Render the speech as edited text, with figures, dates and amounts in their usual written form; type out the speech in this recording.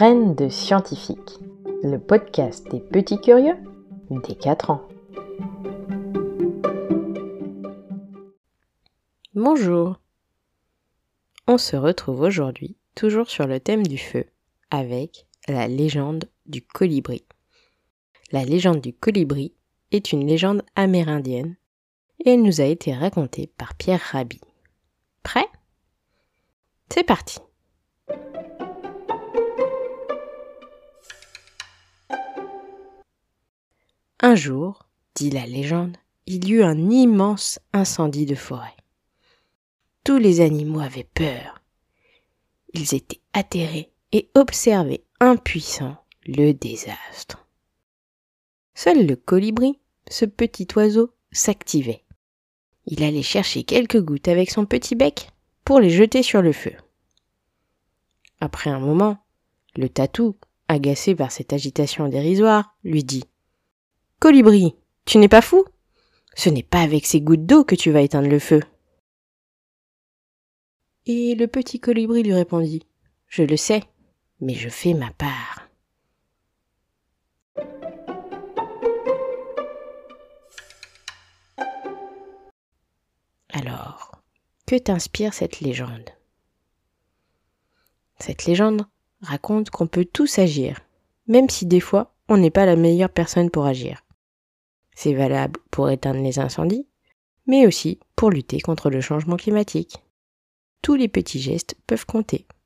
Graines de scientifiques, le podcast des petits curieux des 4 ans. Bonjour. On se retrouve aujourd'hui, toujours sur le thème du feu, avec la légende du colibri. La légende du colibri est une légende amérindienne et elle nous a été racontée par Pierre Rabhi. Prêt ? C'est parti. Un jour, dit la légende, il y eut un immense incendie de forêt. Tous les animaux avaient peur. Ils étaient atterrés et observaient impuissants le désastre. Seul le colibri, ce petit oiseau, s'activait. Il allait chercher quelques gouttes avec son petit bec pour les jeter sur le feu. Après un moment, le tatou, agacé par cette agitation dérisoire, lui dit « Colibri, tu n'es pas fou ? Ce n'est pas avec ces gouttes d'eau que tu vas éteindre le feu. » Et le petit colibri lui répondit « Je le sais, mais je fais ma part. » Alors, que t'inspire cette légende ? Cette légende raconte qu'on peut tous agir, même si des fois, on n'est pas la meilleure personne pour agir. C'est valable pour éteindre les incendies, mais aussi pour lutter contre le changement climatique. Tous les petits gestes peuvent compter.